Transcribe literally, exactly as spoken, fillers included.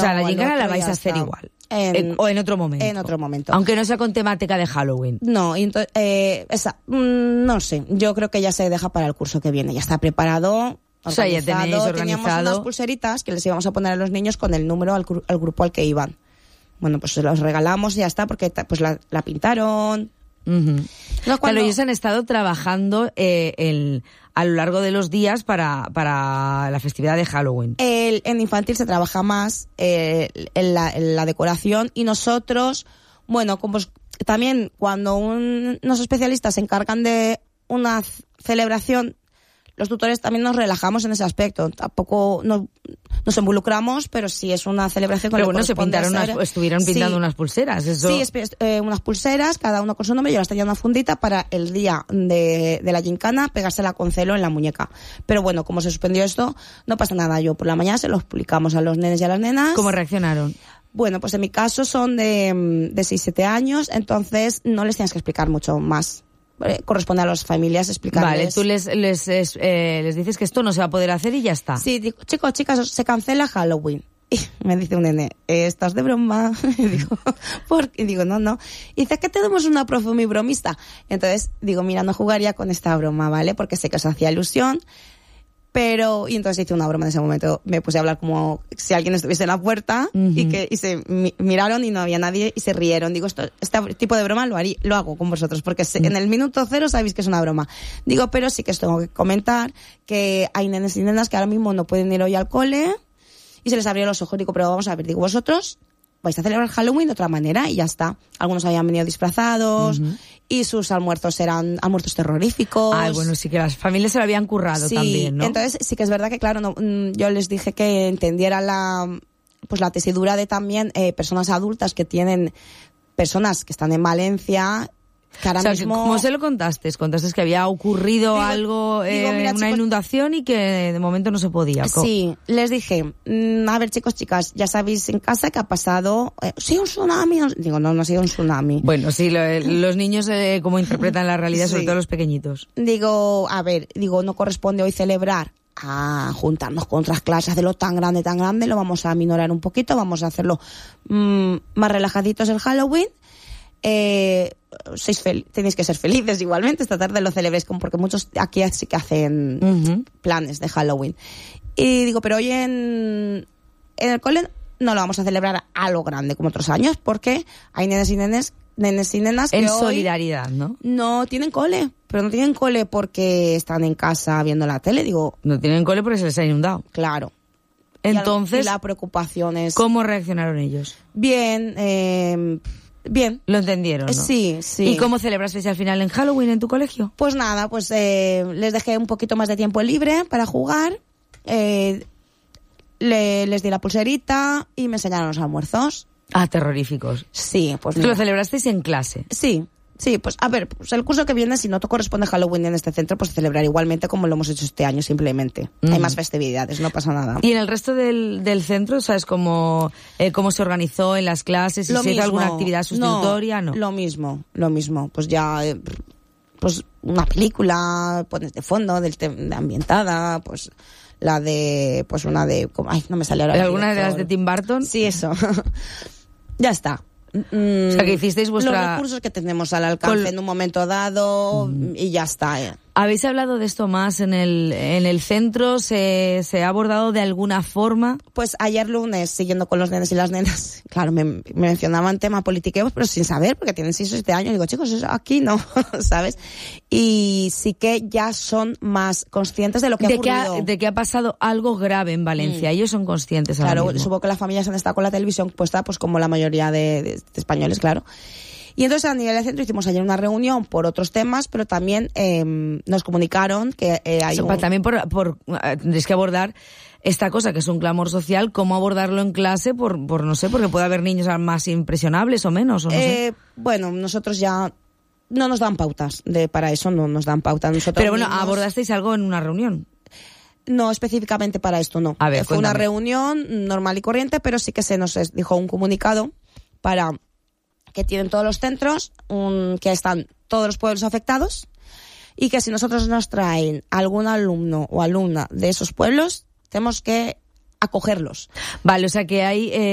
sea, la gincana la vais a hacer igual. En, en, o en otro momento. En otro momento. Aunque no sea con temática de Halloween. No, entonces, eh, esa, mmm, no sé. Yo creo que ya se deja para el curso que viene. Ya está preparado. O sea, ya tenéis organizado. Teníamos unas pulseritas que les íbamos a poner a los niños con el número al, al grupo al que iban. Bueno, pues se los regalamos y ya está, porque pues la, la pintaron. Uh-huh. No, cuando... Claro, ellos han estado trabajando eh, el, a lo largo de los días para, para la festividad de Halloween. El, en infantil se trabaja más eh, en, la, en la decoración y nosotros, bueno, como también cuando un, unos especialistas se encargan de una celebración, los tutores también nos relajamos en ese aspecto. Tampoco no, nos involucramos, pero sí es una celebración con Pero bueno, se pintaron unas, estuvieron pintando sí. unas pulseras, eso. Sí, es, eh, unas pulseras, cada uno con su nombre. Yo las tenía en una fundita para el día de, de la gincana pegársela con celo en la muñeca. Pero bueno, como se suspendió esto, no pasa nada. Yo por la mañana se los publicamos a los nenes y a las nenas. ¿Cómo reaccionaron? Bueno, pues en mi caso son de, de seis siete años, entonces no les tienes que explicar mucho más. Corresponde a las familias explicarles. Vale, tú les les eh, les dices que esto no se va a poder hacer y ya está. Sí, digo, chicos, chicas, se cancela Halloween. Y me dice un nene, ¿estás de broma? Y digo, ¿por qué? Y digo, no, no. Y dice, que tenemos una profe muy bromista. Entonces, digo, mira, no jugaría con esta broma, ¿vale? Porque sé que os hacía ilusión. Pero, y entonces hice una broma en ese momento. Me puse a hablar como si alguien estuviese en la puerta uh-huh. y que y se mi, miraron y no había nadie y se rieron. Digo, esto, este tipo de broma lo haría, lo hago con vosotros porque uh-huh. en el minuto cero sabéis que es una broma. Digo, pero sí que os tengo que comentar que hay nenes y nenas que ahora mismo no pueden ir hoy al cole y se les abrió los ojos. Digo, pero vamos a ver, digo, vosotros vais a celebrar Halloween de otra manera y ya está. Algunos habían venido disfrazados uh-huh. y sus almuerzos eran almuerzos terroríficos. Ah, bueno, sí que las familias se lo habían currado sí, también, ¿no? Entonces sí que es verdad que, claro, no, yo les dije que entendiera la, pues la tesidura de también eh, personas adultas que tienen personas que están en Valencia. Que ahora o sea, mismo... ¿cómo se lo contaste? Contaste que había ocurrido digo, algo, eh, digo, mira, una chicos, inundación y que de momento no se podía. Sí, les dije, mmm, a ver chicos, chicas, ya sabéis en casa que ha pasado, eh, sí, un tsunami. Digo, no, no ha sido un tsunami. Bueno, sí, lo, los niños eh, cómo interpretan la realidad, sí. sobre todo los pequeñitos. Digo, a ver, digo, no corresponde hoy celebrar a juntarnos con otras clases, hacerlo tan grande, tan grande, lo vamos a minorar un poquito, vamos a hacerlo mmm, más relajaditos el Halloween. Eh, sois fel- tenéis que ser felices igualmente, esta tarde lo celebréis con, porque muchos aquí sí que hacen uh-huh. planes de Halloween. Y digo, pero hoy en, en el cole no lo vamos a celebrar a lo grande como otros años, porque hay nenes y nenes, nenes y nenas que en hoy solidaridad, ¿no? No tienen cole, pero no tienen cole porque están en casa viendo la tele, digo. No tienen cole porque se les ha inundado. Claro. Entonces, y la preocupación es... ¿Cómo reaccionaron ellos? Bien, eh... Bien. ¿Lo entendieron, no? Sí, sí. ¿Y cómo celebrasteis al final en Halloween en tu colegio? Pues nada, pues eh, les dejé un poquito más de tiempo libre para jugar, eh, le, les di la pulserita y me enseñaron los almuerzos. Ah, terroríficos. Sí, pues mira. ¿Lo celebrasteis en clase? Sí. Sí, pues a ver, pues el curso que viene, si no te corresponde Halloween en este centro, pues celebrar igualmente como lo hemos hecho este año, simplemente. Mm. Hay más festividades, no pasa nada. ¿Y en el resto del, del centro, sabes cómo, eh, cómo se organizó en las clases? ¿Si se hizo alguna actividad sustitutoria? No, no, lo mismo, lo mismo. Pues ya, eh, pues una película, pones de fondo, del te- de ambientada, pues la de, pues una de, ay, no me sale ahora. ¿Alguna de las de Tim Burton? Sí, eso. Ya está. Mm, o sea, que hicisteis vuestra... Los recursos que tenemos al alcance Col... en un momento dado mm. y ya está. Eh. ¿Habéis hablado de esto más en el en el centro? ¿Se, se ha abordado de alguna forma? Pues ayer lunes, siguiendo con los nenes y las nenas, claro, me, me mencionaban tema politiqueos, pero sin saber, porque tienen seis o siete años. Digo, chicos, eso aquí no, ¿sabes? Y sí que ya son más conscientes de lo que de ha ocurrido. Que ha, de que ha pasado algo grave en Valencia. Mm. Ellos son conscientes ahora Claro, mismo. Supongo que las familias han estado con la televisión puesta, pues como la mayoría de, de, de españoles, claro. Y entonces a nivel de centro hicimos ayer una reunión por otros temas, pero también eh, nos comunicaron que eh, hay o sea, un... También por, por tendréis que abordar esta cosa que es un clamor social, cómo abordarlo en clase, por, por no sé, porque puede haber niños más impresionables o menos, o no eh, sé. Bueno, nosotros ya no nos dan pautas, de para eso no nos dan pautas. Nosotros pero bueno, mismos... ¿abordasteis algo en una reunión? No, específicamente para esto no. A ver, Fue cuéntame. una reunión normal y corriente, pero sí que se nos dijo un comunicado para... que tienen todos los centros, um, que están todos los pueblos afectados, y que si nosotros nos traen algún alumno o alumna de esos pueblos, tenemos que acogerlos. Vale, o sea que hay... Eh...